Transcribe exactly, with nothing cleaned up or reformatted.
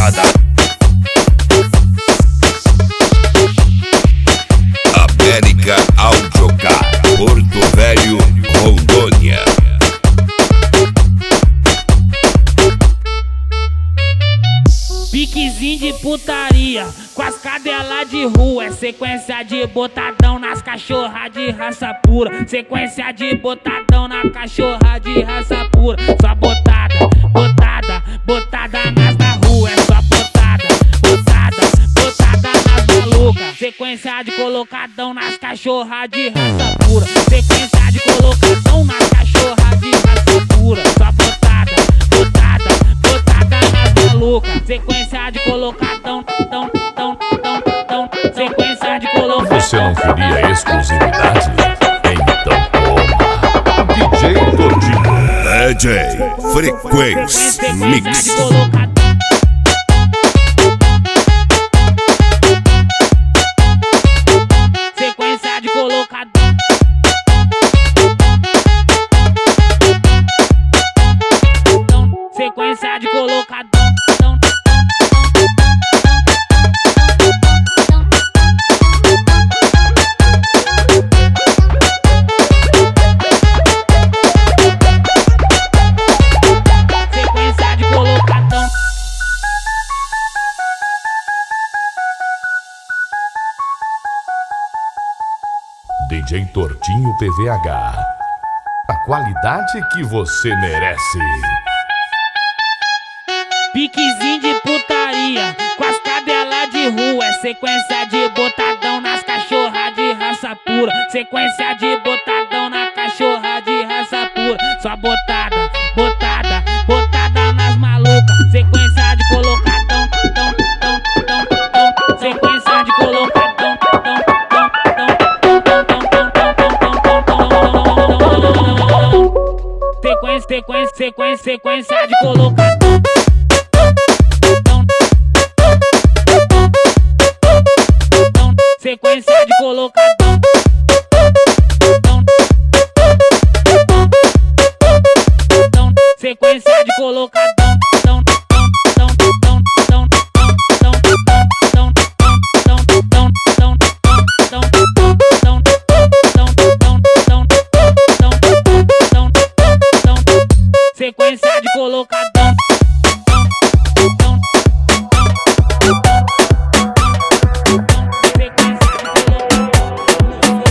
botada. América Audiocar, Porto Velho, Rondônia. Piquezinho de putaria, com as cadelas de rua. É sequência de botadão nas cachorra de raça pura. Sequência de botadão na cachorra de raça pura. Só botada, botada, botada nas da rua. É só botada, botada, botada nas malucas. Sequência de colocadão nas cachorra de raça pura. Sequência de colocadão nas cachorra de raça pura. Só botada, botada, botada nas malucas. Sequência de colocadão, tão, tão, tão, tão. Sequência de colocadão. Você não queria exclusividade? Então toma. D J Tortinho. D J Frequência Mix. Sequência de colocadão. Sequência de colocadão. D J Tortinho P V H. A qualidade que você merece. Piquezinho de putaria, com as cadelas de rua. É sequência de botadão nas cachorra de raça pura. Sequência de botadão na cachorra de raça pura. Só botada, botada, botada nas malucas. Sequência de colocadão, tão, tão, tão, tão. Sequência de colocadão, tão, tão, Sequência, sequência, sequência, sequência de colocadão. Sequência de colocadão. Sequência de colocadão.